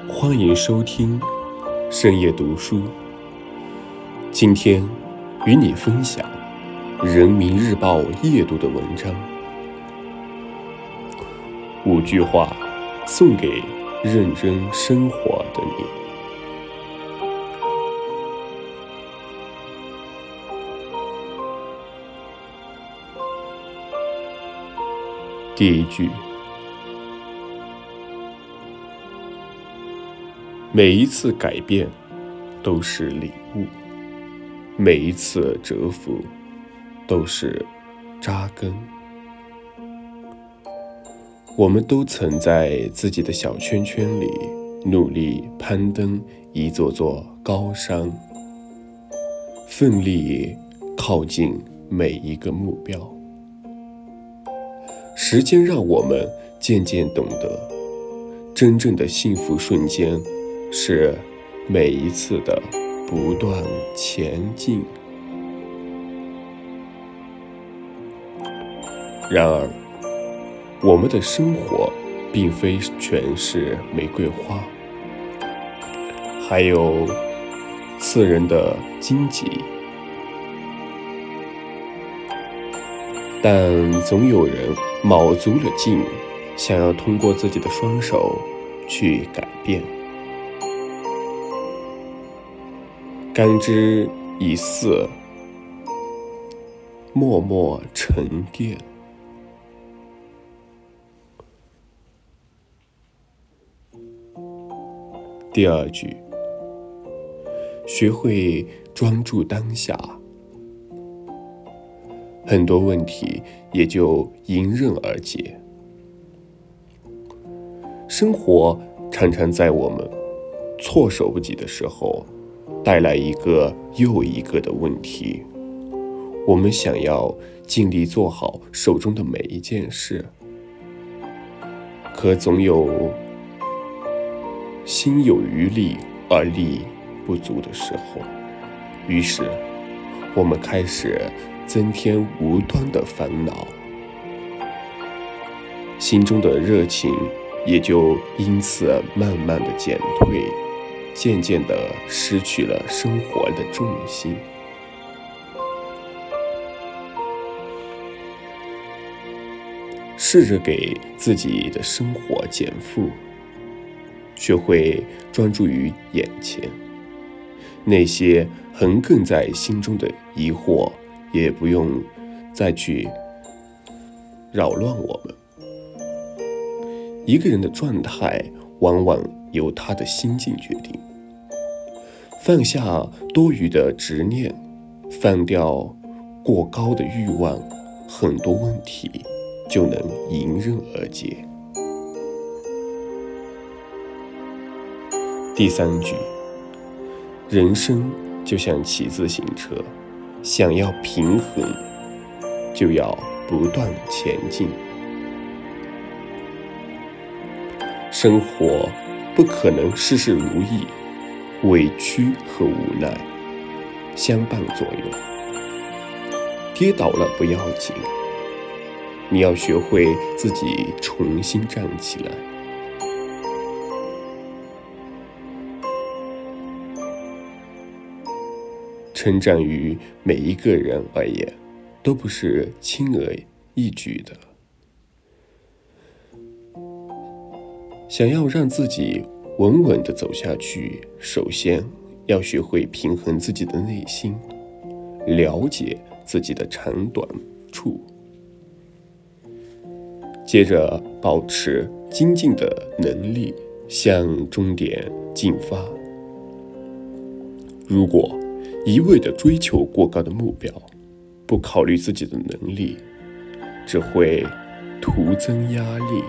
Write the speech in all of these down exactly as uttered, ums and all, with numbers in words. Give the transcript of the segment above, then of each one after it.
欢迎收听深夜读书。今天与你分享人民日报夜读的文章，五句话送给认真生活的你。第一句，每一次改变都是礼物，每一次折服都是扎根。我们都曾在自己的小圈圈里努力攀登一座座高山，奋力靠近每一个目标。时间让我们渐渐懂得，真正的幸福瞬间是每一次的不断前进。然而，我们的生活并非全是玫瑰花，还有刺人的荆棘。但总有人卯足了劲，想要通过自己的双手去改变。甘之以嗣，默默沉淀。第二句，学会专注当下，很多问题也就迎刃而解。生活常常在我们措手不及的时候，带来一个又一个的问题。我们想要尽力做好手中的每一件事，可总有心有余力而力不足的时候，于是我们开始增添无端的烦恼，心中的热情也就因此慢慢的减退，渐渐的失去了生活的重心。试着给自己的生活减负，学会专注于眼前，那些横亘在心中的疑惑也不用再去扰乱我们。一个人的状态往往由他的心境决定，放下多余的执念，放掉过高的欲望，很多问题就能迎刃而解。第三句，人生就像骑自行车，想要平衡，就要不断前进。生活不可能事事如意，委屈和无奈相伴左右。跌倒了不要紧，你要学会自己重新站起来。成长于每一个人而言，都不是轻而易举的。想要让自己稳稳地走下去，首先要学会平衡自己的内心，了解自己的长短处，接着保持精进的能力，向终点进发。如果一味地追求过高的目标，不考虑自己的能力，只会徒增压力。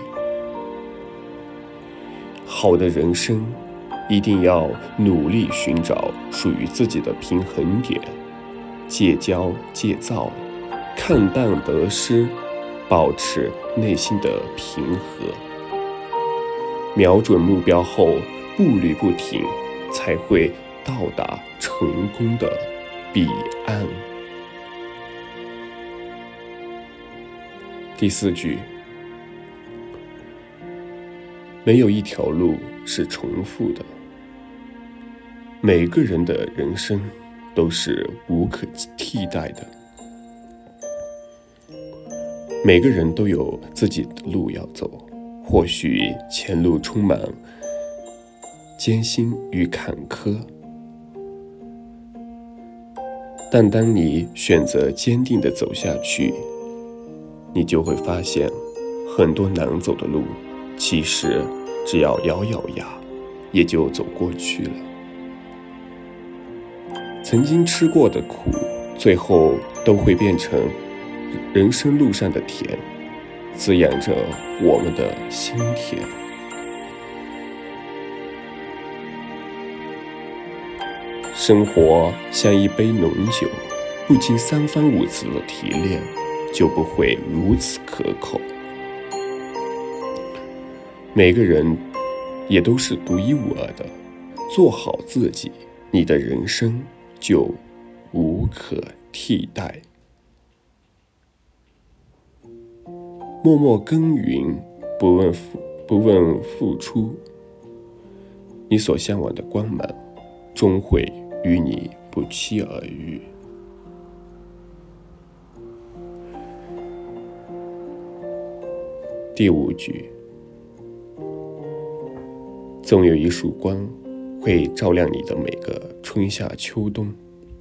好的人生一定要努力寻找属于自己的平衡点，戒骄戒躁，看淡得失，保持内心的平和。瞄准目标后步履不停，才会到达成功的彼岸。第四句，没有一条路是重复的。每个人的人生都是无可替代的，每个人都有自己的路要走，或许前路充满艰辛与坎坷，但当你选择坚定地走下去，你就会发现很多难走的路，其实只要咬咬牙也就走过去了。曾经吃过的苦，最后都会变成人生路上的甜，滋养着我们的心田。生活像一杯浓酒，不经三番五次的提炼，就不会如此可口。每个人也都是独一无二的，做好自己，你的人生就无可替代。默默耕耘，不问付不问付出，你所向往的光芒，终会与你不期而遇。第五句，总有一束光会照亮你的每个春夏秋冬。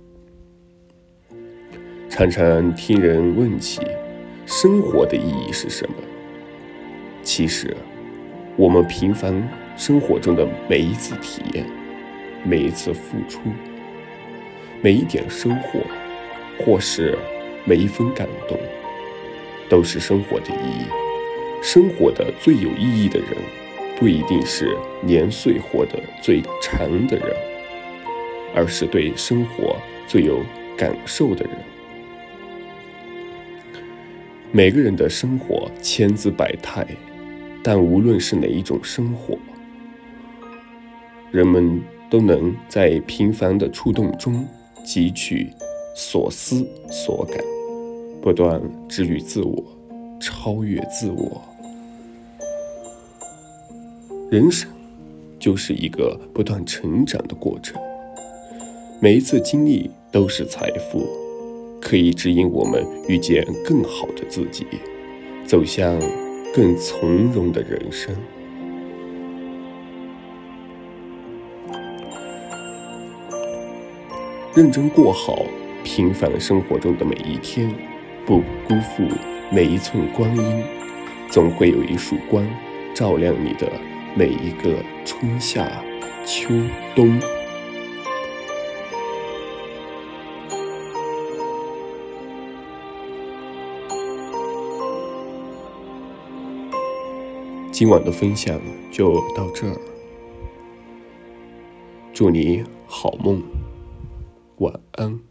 常常听人问起生活的意义是什么，其实我们平凡生活中的每一次体验，每一次付出，每一点收获，或是每一分感动，都是生活的意义。生活的最有意义的人，不一定是年岁活得最长的人，而是对生活最有感受的人。每个人的生活千姿百态，但无论是哪一种生活，人们都能在平凡的触动中汲取所思所感，不断治愈自我，超越自我。人生就是一个不断成长的过程，每一次经历都是财富，可以指引我们遇见更好的自己，走向更从容的人生。认真过好平凡生活中的每一天，不辜负每一寸光阴，总会有一束光照亮你的每一个春夏秋冬。今晚的分享就到这儿，祝你好梦，晚安。